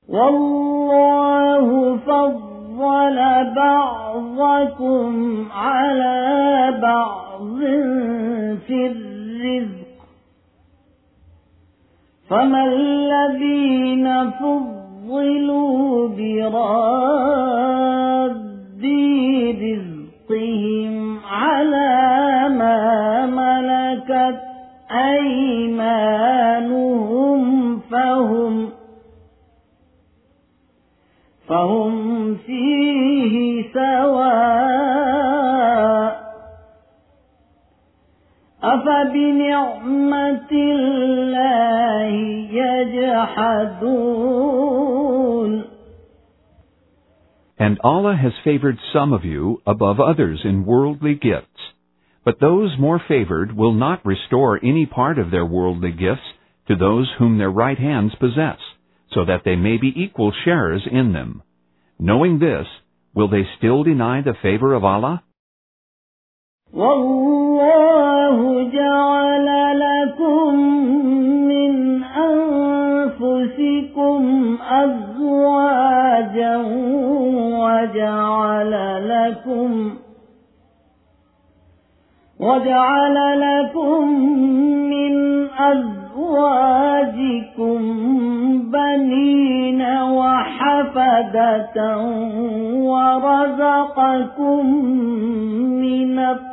والله فضل بعضكم على بعض في الرزق فما الذين فضلوا براد رزقهم على ما ملكت أيمانهم فهم فيه سواء أفبنعمة الله يجحدون. And Allah has favored some of you above others in worldly gifts. But those more favored will not restore any part of their worldly gifts to those whom their right hands possess, so that they may be equal sharers in them. Knowing this, will they still deny the favor of Allah? وَاللَّهُ جَعَلَ لَكُم مِّنْ أَنفُسِكُمْ أَزْوَاجًا وَجَعَلَ لَكُم مِّنْ أَزْوَاجِكُمْ بَنِينَ وَحَفَدَةً وَرَزَقَكُم مِّنَ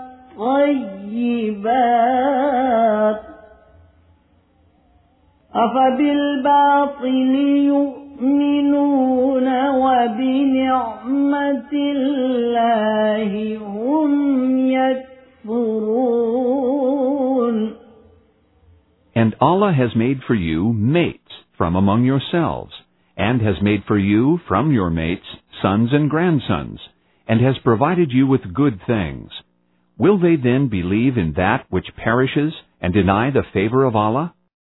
الطَّيِّبَاتِ أَفَبِالْبَاطِلِ يُؤْمِنُونَ وَبِنِعْمَةِ اللَّهِ هُمْ يَكْفُرُونَ. And Allah has made for you mates from among yourselves, and has made for you from your mates sons and grandsons, and has provided you with good things. Will they then believe in that which perishes and deny the favor of Allah?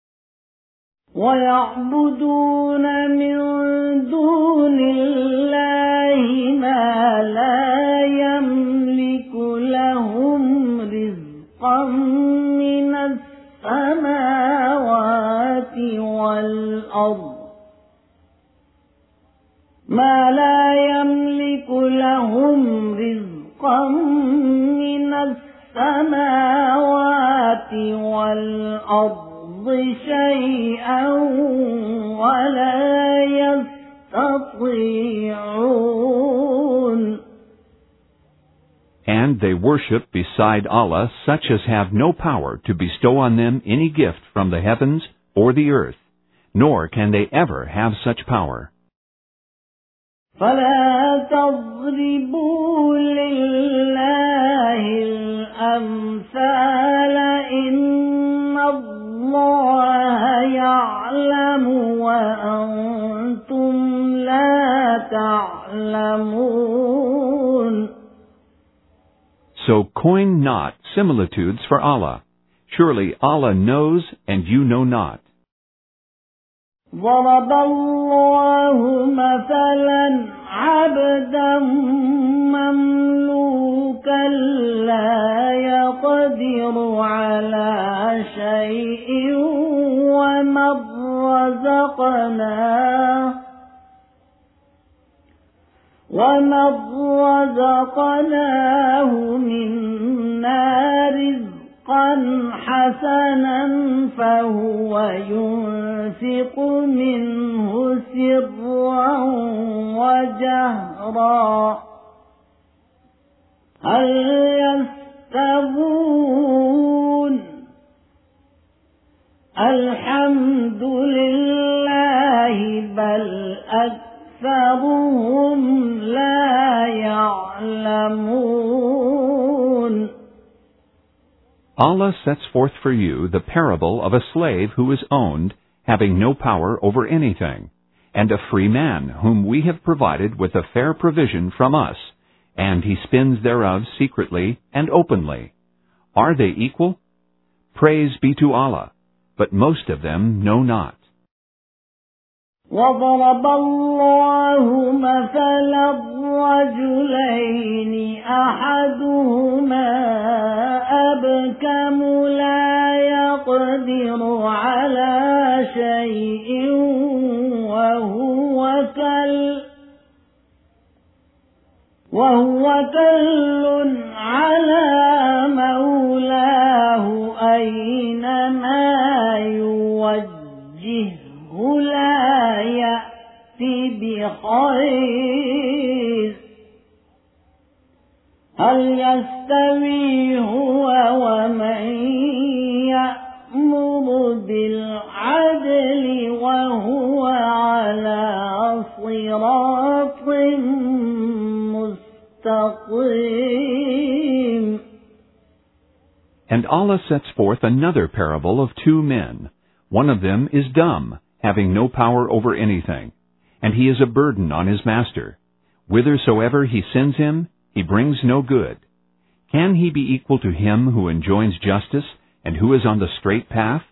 وَيَعْبُدُونَ مِن دُونِ اللَّهِ مَا لَا يَمْلِكُ لَهُمْ رِزْقًا مِّنَ السَّمَاوَاتِ وَالْأَرْضِ مَا لَا يَمْلِكُ لَهُمْ رِزْقًا مِّنَ السَّمَاوَاتِ وَالْأَرْضِ شيئا ولا يستطيعون. And they worship beside Allah such as have no power to bestow on them any gift from the heavens or the earth, nor can they ever have such power. فلا تضربوا لله الأمثال إن الله يعلم وأنتم لا تعلمون. So coin not similitudes for Allah. Surely Allah knows and you know not. ضرب الله مثلا عبدا مملوكا لا يقدر على شيء ومن رزقناه منا رزقا حسنا فهو ينفق منه سرا وجهرا هل يستوون الحمد لله بل أكثرهم لا يعلمون. Allah sets forth for you the parable of a slave who is owned, having no power over anything, and a free man whom we have provided with a fair provision from us, and he spends thereof secretly and openly. Are they equal? Praise be to Allah, but most of them know not. وضرب الله مثلا رجلين أحدهما أبكم لا يقدر على شيء وهو وهو كل على مولاه أينما يوجهه لا يأتي بخير هل يستوي هو ومن يأمر بالعدل وهو على صراط مستقيم. And Allah sets forth another parable of two men. One of them is dumb, having no power over anything, and he is a burden on his master. Whithersoever he sends him, he brings no good. Can he be equal to him who enjoins justice and who is on the straight path?